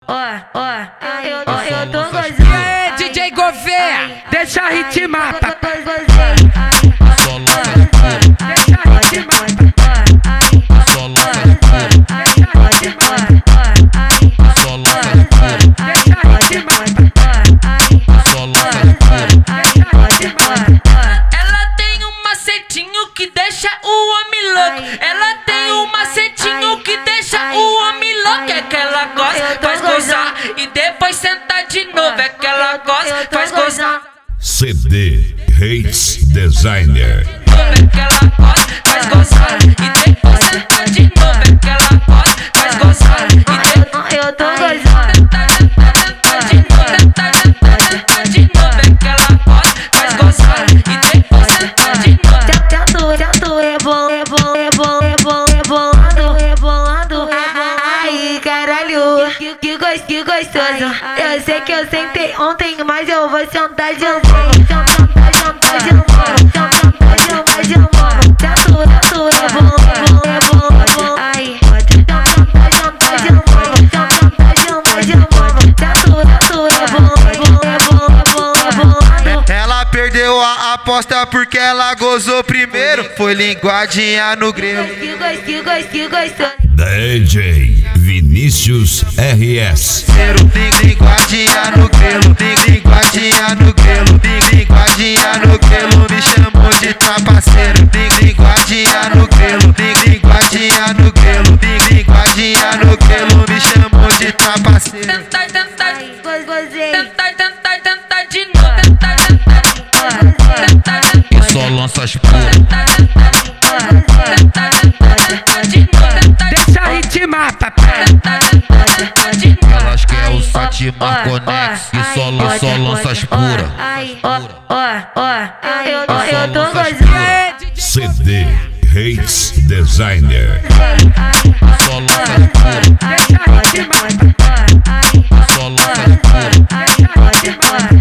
eu tô gozando. E aí, DJ Gouveia, deixa a ritmar, papai. Deixa a ritmar. Ela tem um macetinho que deixa o homem louco. Ela tem um macetinho que deixa o homem louco. É que ela gosta, faz gozar e depois sentar de novo. É que ela gosta, faz gozar. CD Hates Designer. É que ela gosta, faz gozar e depois sentar de novo. É que ela gosta, faz gozar e depois Eu tô gozando. Rebolando. Ai, caralho, que gostoso. Eu sei que eu sentei ontem, mas eu vou sentar de novo. Sentar de novo. Tento rebolando. Ai, sentar de novo. Ela perdeu a aposta porque ela gozou primeiro. Foi linguadinha no grelo. Que gostoso. DJ Vinícius RS. Linguadinha no grelo, linguadinha no grelo, linguadinha no grelo, me chamou de trapaceiro. Linguadinha no grelo, linguadinha no grelo, linguadinha no grelo, me chamou de trapaceiro. Tentar de novo. E só lança as puras. Deixa a ritmar, papai. Elas querem o Satimar Conex e só lança as puras. Eu tô E gozando. aí, DJ CD Hates Designer. Só lança as puras. deixa a ritmar. Só lança as puras. Deixa a ritmar.